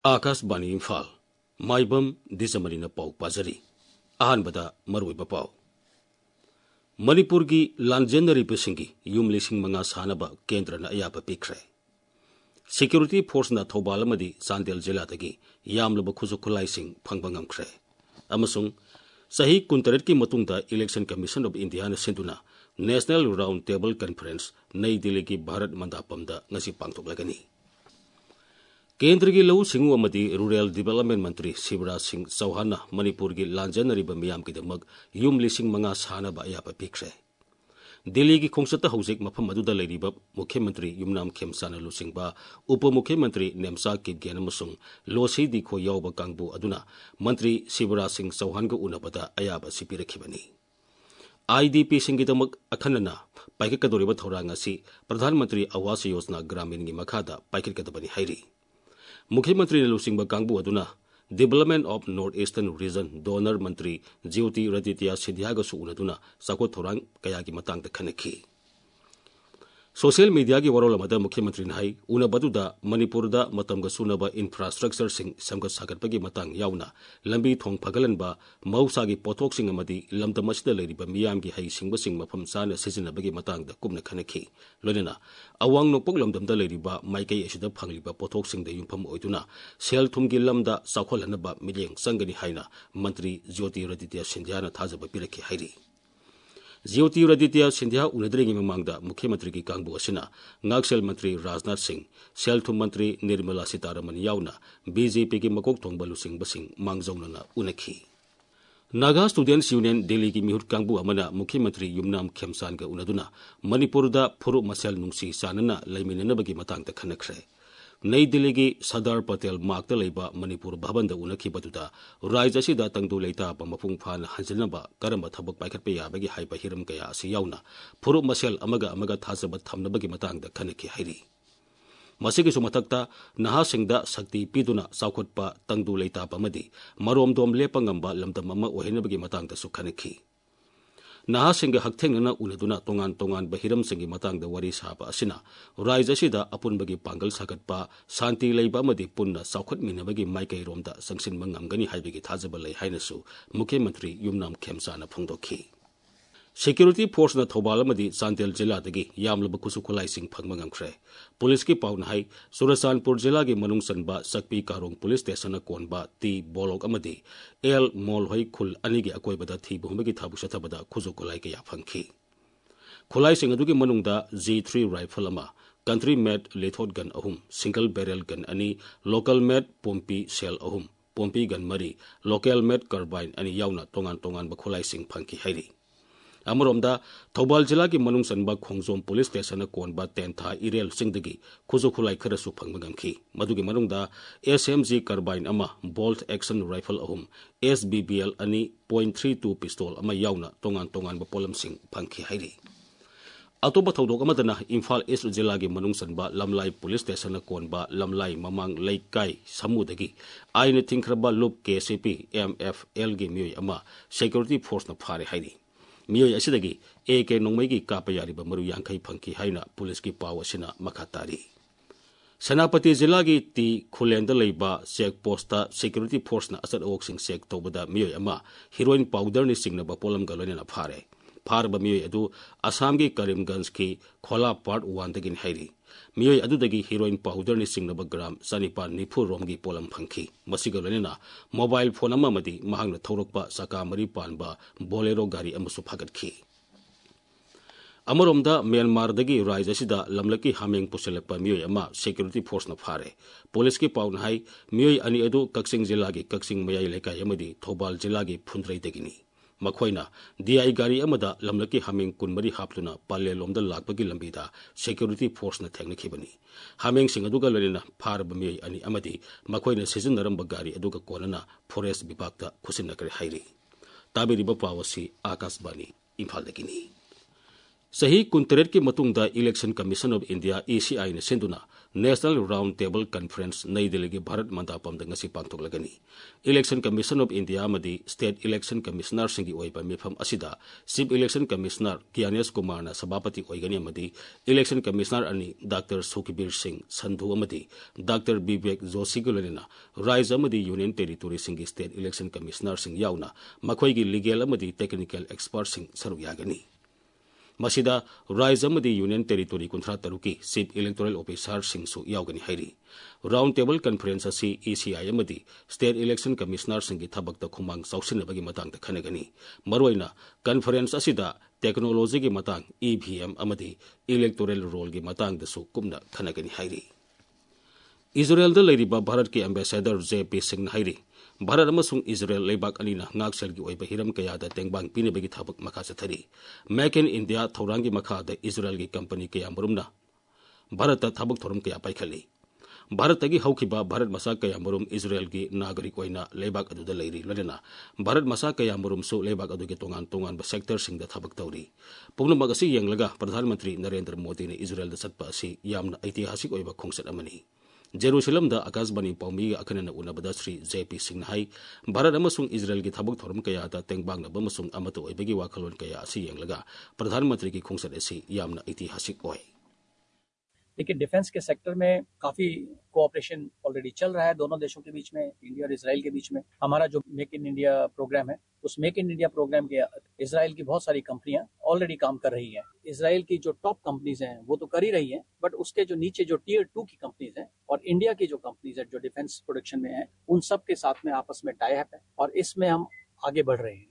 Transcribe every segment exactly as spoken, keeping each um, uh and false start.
आकाशवाणी इम्फाल माइबम दिसमरीना पाउ पाजरी अहानबदा मरुइबा पाउ मणिपुर की लांजेनरिबसिंगी युम लिसिंग मंगा सानबा केंद्रना अयाबा पिख्रे सिक्योरिटी फोर्सना थौबाल अमदी चांदेल जिलादगी यामलबा खुजु खुलाइसिंग फंगबा ngamkhre amasung sahi kuntaret ki matungda election commission of india na sinduna national round table conference nai delhi ki bharat mandapamda ngasi pangthoklagani केंद्र की लौ सिंगु अमदी रूरल डेवलपमेंट मंत्री शिवराज सिंह चौहान मणिपुर की लांजनरिबा मियाम की दमक युम लिसिंग मंगा सानबा अयाबा पिख्रे दिल्ली की खोंसत हौजिक मफम अदुदा लेरिबा मुख्यमंत्री युमनाम खेमसाना लुसिंगबा उप मुख्यमंत्री नेमसा किपगेन अमसुंग लोसी दिखो यावबा कांगबु अदुना मंत्री शिवराज सिंह चौहान को उनबदा अयाबा सिपिरखिबनी आईडीपी सिंह की दमक अखनना पाइककदोरिबा थौरांग असि प्रधानमंत्री आवास योजना ग्रामीण की मखादा पाइककदबनी हाइरी मुख्यमंत्री लुसिंगबा कांगबु अदुना development of north eastern region DoNER मंत्री ज्योति रदित्या सिंधिया गसु उनदुना साको थोरांग कया की मतंग खनखी सोशल मीडिया की वरोल मद मुख्यमंत्री नाई उनबदुदा मणिपुर दा मतम गसुनबा इंफ्रास्ट्रक्चर सिंग समगत सागतपगी मतंग याउना लंबी थोंग फगलनबा मौसा की पोथोक सिंग अमदी लमदम असिदा लेरिबा मियाम की हई सिंग बसिंग मफम साना सिजनबगी मतंग दा कुमना खनखी लोनेना अवांग नोपक लमदम दा लेरिबा माइकई असिदा फंगलिबा पोथोक सिंग दा युमफम ओइदुना सेल थुम की लमदा साखोलनबा मिलियंग संगनी हाइना मंत्री ज्योति रदित्या सिंधिया ना थाजबा पिरखी हाइरी ज्योति रदित्या सिंधिया उनद्रेगी ममांगदा मुख्यमंत्री की कांगबु असिना नागसेल मंत्री राजनाथ सिंह सेलथुम मंत्री निर्मला सीतारमण याउना बीजेपी की मकोक थोंगबा लुसिंग बसिंग मांगजौनना उनखी नागा स्टूडेंट्स यूनियन दिल्ली की मिहुट कांगबु अमना मुख्यमंत्री युमनाम खेमसानगा उनदुना मणिपुरदा फुरु मसेल नुंसी सानना लैमिननबगी मतंगदा खनखरे नई दिल्ली की सरदार पटेल मार्ग लेबा मणिपुर भवन उनखीबदुदा राज्य असिदा तंगदु लेता मपुंग फान हंजनबा करम थबक पाइखटपे याबगी हाइबा हिरम कया असि याउना फुरु मसेल अमगा अमगा थाजब थमनबगी मतंगदा खनखी हाइरी मसिगिसु मथक्ता नहासिंगदा शक्ति पीदुना साउखटपा तंगदु लेता अमदी मरोमदोम लेपंगंबा लमदम अमा ओहेनबगी मतंगदा सुखनखी नहासिंग हक्थेंगना उनदुना तोंगान तोंगान बहिरम सिंगी मतंगदा वरी साबा असिना राज्य असिदा अपुनबगी पांगल सागतपा शांति लेबा अमदी पुन्ना साउखटमिनबगी माइकैरोमदा संगसिनबा ngamgani हाइबगी थाजबा लै हाइनसु मुख्यमंत्री युमनाम खेमसाना फोंदोखी सिक्योरिटी फोर्स न थौबाल अमदी चांदेल जिलादगी यामलब कुसु खुलाइसिंग फंगबा ngamkhre पुलिस की पाउन हाई सुरसानपुर जिला की मनुंग सनबा सकपी कारोंग पुलिस स्टेशन कोनबा ती बोलोक अमदी एल मोल होई खुल अनिगी अकोइबदा थी बहुमगी थाबु सथबदा खुजु खुलाई के या फंखी खुलाइसिंग अदुगी मनुंगदा जी थ्री राइफल अमा कंट्री मेड लेथोड गन अहुम सिंगल बैरल गन अनि लोकल मेड पोम्पी सेल अहुम पोम्पी गन मरी लोकल मेड कार्बाइन अनि याउना तोंगान तोंगान ब खुलाइसिंग फंखी हाइरी अमरोमदा थौबाल जिला की मनुंग सनबा खोंगजोम पुलिस स्टेशन कोनबा तेंथा इरेल सिंगदगी खुजु खुलाई खरसु फंगमगमखी मदुगी मनुंगदा एसएमजी कार्बाइन अमा बोल्ट एक्शन राइफल अहुम एसबीबीएल अनि पॉइंट थ्री टू पिस्तोल अमा याउना तोंगान तोंगान ब पोलम सिंग फंखी हाइरी अतोबा थौदोक अमदना इम्फाल ईस्ट जिला की मनुंग सनबा लमलाई पुलिस स्टेशन कोनबा लमलाई ममांग लैकाई समुदगी आइन थिंखरबा लुप केसीपी एमएफएल की मियोय अमा सिक्योरिटी फोर्स न फारे हाइरी मियोय असिदगी एके नोंमैगी कापा यारिबा मरु यांखै फंखी हाइना पुलिस की पाव असिना मखा तारी सेनापति जिला की ती खुलेंद लेबा चेक पोस्ट सिक्योरिटी फोर्स न असर ओक्सिंग चेक तौबदा मियोय अमा हीरोइन पाउडर नि सिंगनबा पोलम गलोनेना फारे फारबा मियोय अदु असम की करीमगंज की खोला पार्ट वन दगिन हाइरी मियोय अदुदगी हीरोइन पाउडर नि सिंगनबा ग्राम सनिपा निफु रोमगी पोलम फंखी मसिगा लोनेना मोबाइल फोन अमदी महांगना थौरकपा सका मरी पानबा बोलेरो गाड़ी अमसु फगतखी अमरोमदा म्यांमारदगी राज्य असिदा लमलकी हामेंग पुसलपा मियोय अमा सिक्योरिटी फोर्स न फारे पुलिस की पाउन हाई मियोय अनि अदु कक्सिंग जिला की कक्सिंग मयाई लेकाय अमदी थौबाल जिला की फुंद्रैदगिनी मखोइना डीआई गाड़ी अमदा लमलकी हामेंग कुनमरी हापलुना पाले लोमदा लाकपगी लंबीदा सिक्योरिटी फोर्स न थेंगनखिबनी हामेंग सिंग अदुगा लोनेना फारब मियोय अनि अमदी मखोइना सिजनरंब गाड़ी अदुगा कोनना फॉरेस्ट विभागदा खुसिनकरे हाइरी ताबिरिबा पावसी आकाशवाणी इम्फालदगिनी सही कुंतरेट की मतुंगदा election commission of India ECI ने सिंधुना नेशनल राउंड टेबल कॉन्फ्रेंस नई दिल्ली की भारत मंदापमदा ngasi पांथोक्लगनी इलेक्शन कमीशन ऑफ इंडिया मदी स्टेट इलेक्शन कमिश्नर सिंगी ओइबा मिफम असिदा chief election commissioner Gyanesh Kumar ना सभापति ओइगनी मदी इलेक्शन कमिश्नर अनि डॉक्टर सुखबीर सिंह संधु मदी डॉक्टर विवेक जोशी गुलनेना राज्य मदी यूनियन टेरिटोरी सिंगी स्टेट इलेक्शन कमिश्नर सिंह याउना मखोइगी लीगल मदी टेक्निकल एक्सपर्ट सिंह सरुक यागनी मसीदा राज्य मदी यूनियन टेरिटोरी कुंथ्रा तरुकी चीफ इलेक्टोरल ऑफिसर सिंह यागनी हैरी राउंड टेबल कॉन्फ्रेंस असी ईसीआई मदी स्टेट इलेक्शन कमिश्नर सिंह थबक खुमांग चौसिनबगी मतंग खनगनी मरोइना कॉन्फ्रेंस असिदा टेक्नोलॉजी की मतंग ईवीएम अमदी इलेक्टोरल रोल की मतंग दसु कुमना खनगनी हैरी इजराइल द लेरिबा भारत के एम्बेसडर जे पी सिंह हैरी भारत अमसुंग इजराइल लेबाक अनिना ngakselgi oiba hiram kayada tengbang pinebagi thabak makha chathari make in india thaurangi makha da israel gi company kaya murumna bharat ta thabak thorum kaya paikhali Bharat तगी हौखिबा Bharat मसा कया मरुम Israel की नागरिक ओइना लेबाक अदुदा लेरी लदना भारत मसा कया मरुम सु लेबाक अदुगे तोंगान तोंगान बा सेक्टर सिंगदा थबक तौरी पुगनमग असि यंगलगा प्रधानमंत्री नरेंद्र मोदी ने इजराइल दा चटपा असि यामना ऐतिहासिक ओइबा खोंगसत अमनी जेरूसलम दा आकाशवाणी पाउमी अखनन उनबदा श्री जेपी सिंह हाई भारत अमसुंग इजराइल की थबक थोरम कया दा तेंगबांगनब अमसुंग अमत ओइबगी वाखलोन कया असि यंगलगा प्रधानमंत्री की खोंगसत असि यामना ऐतिहासिक ओइ लेकिन डिफेंस के सेक्टर में काफी कोऑपरेशन ऑलरेडी चल रहा है दोनों देशों के बीच में, इंडिया और इजराइल के बीच में। हमारा जो मेक इन इंडिया प्रोग्राम है, उस मेक इन इंडिया प्रोग्राम के इजराइल की बहुत सारी कंपनियां ऑलरेडी काम कर रही हैं। इजराइल की जो टॉप कंपनीज हैं वो तो कर ही रही हैं, बट उसके जो नीचे जो टीयर टू की कंपनीज हैं और इंडिया की जो कंपनीज है जो डिफेंस प्रोडक्शन में है, उन सब के साथ में आपस में टाई अप है और इसमें हम आगे बढ़ रहे हैं।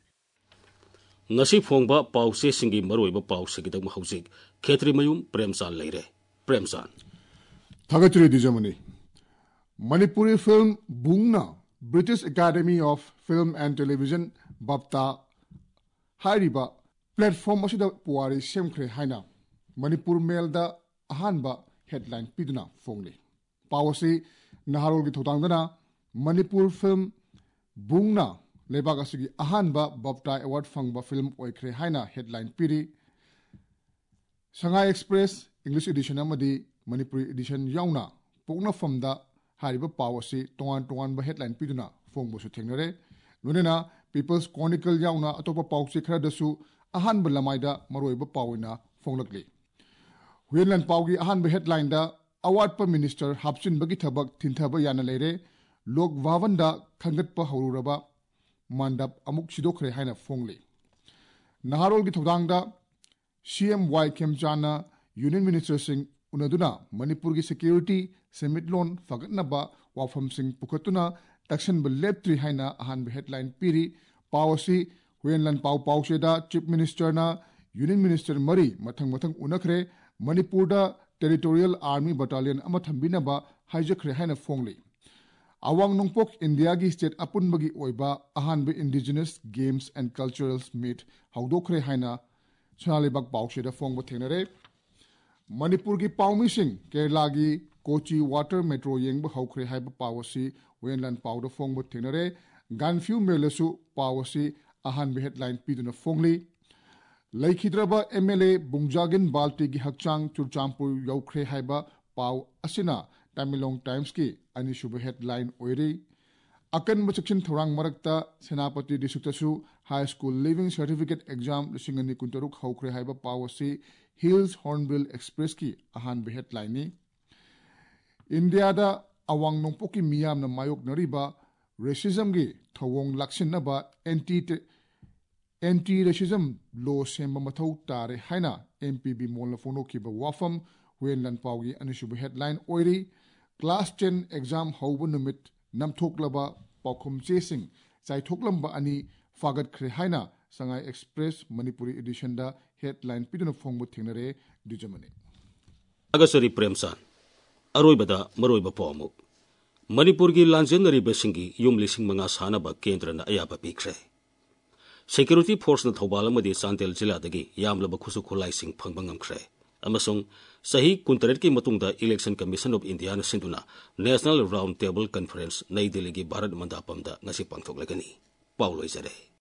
नसी फोंगबा पाउसे सिंगी मरोइबा पाउसे गिदम हौजिक खेत्री मयूम प्रेमसान लेरे प्रेमसान थगचरी दिजमनी मणिपुरी फिल्म बुंगना British Academy of Film and Television BAFTA हाइरिबा प्लेटफॉर्म असिदा पुवारी सेमख्रे हाइना मणिपुर मेलदा अहानबा हेडलाइन पिदुना फोंगली पावसी नहारोल की थोतांगदना मणिपुर फिल्म बुंगना लेबाग असगी अहानबा बाप्ता अवार्ड फंगबा फिल्म ओइख्रे हाइना हेडलाइन पिरी संगाई एक्सप्रेस इंग्लिश एडिशन अमदी मणिपुरी एडिशन याउना पोकनाफमदा हारिबा पावसी तोंगान तोंगान बा हेडलाइन पिदुना फोंगबसु थेंगनरे नुनेना पीपल्स क्रॉनिकल याउना अतोपा पावसी खरदसु अहानबा लमाइदा मरोइबा पावइना फोंगलकली हुयनलन पावगी अहानबा हेडलाइन दा अवार्ड पर मिनिस्टर हापचिन बगी थबक थिनथबा याना लेरे लोक वावनदा खंगतपा हौरुरबा मांडप अमुक सिदोखरे हाइना फोंगली नहारोल की थौदांगदा सीएम वाई खेमचाना यूनियन मिनिस्टर सिंह उनदुना मणिपुर की सिक्योरिटी सेमिटलोन फगतनबा वाफम सिंह पुखतुना तक्सन लेप्त्री हाइना अहान हेडलाइन पीरी पावसी हुयनलन पाव पावसेदा चीफ मिनिस्टर ना यूनियन मिनिस्टर मरी मथंग मथंग उनखरे मणिपुर दा टेरिटोरियल आर्मी बटालियन अमा थंबिनबा हाइजखरे हाइना फोंगली अवांग नोंपोक इंडिया की स्टेट अपुनबगी ओइबा अहान indigenous games and culturals meet हौदोखरे हाइना सनालेबाग पावसेदा फोंगबो थेंगनरे मणिपुर की पाउमी सिंह केरला की कोची वाटर मेट्रो येंग हौखरे हाइब पावसी वेनलन पाउड फोंग थेनरे गानफ्यू मेलसु पावसी अहान हेडलाइन पीदुना फोंगली लेखिद्रबा एमएलए बुंगजागिन बाल्टी की हकचांग चुरचांपुर यौखरे हाइब पाव असिना तमिलोंग टाइम्स की अनिसुब हेडलाइन ओइरी अकन सेक्शन थोरांग मरकता सेनापति डिस्ट्रिक्टसु high school leaving certificate exam लिसिंगनी कुंतरुक हौखरे हाइब पावसी हिल्स हॉर्नबिल एक्सप्रेस की अहान हेडलाइन इंडिया दा अवांग नोंपोकी मियामना मायोकनरिबा रेसिज्म की थवोंग लाक्सिनबा एंटी एंटी रेसिज्म लो सेम मथौ तारे हाइना एमपीबी मोल फोनोखिबा वाफम हुएनलन पावगी अनिसुब हेडलाइन ओइरी क्लास टेन एग्जाम हौब नुमित नमथोकलबा पाखुम चेसिंग चाइथोकलंबा अनि फागतख्रे हाइना संगाई एक्सप्रेस मणिपुरी एडिशन दा हेडलाइन पिदुना फोंगबो थेंगनरे दिजमने अगसरी प्रेमसान अरोइबदा मरोइबा पावमुक मणिपुर की लांजेनरिबा सिंगी युम लिसिंग मंगा सानबा केंद्रना अयाबा पीख्रे सिक्योरिटी फोर्स न थौबाल अमदी चांदेल जिल्लादगी यामलबा खुसु खुलाइसिंग फंगबा ngamkhre अमसुंग सही कुंतरेट की मतुंगदा इलेक्शन कमीशन ऑफ इंडिया न सिंधुना नेशनल राउंड टेबल कॉन्फ्रेंस नई दिल्ली की भारत मंदापमदा ngasi पांथोकलगनी पाउलोइजरे।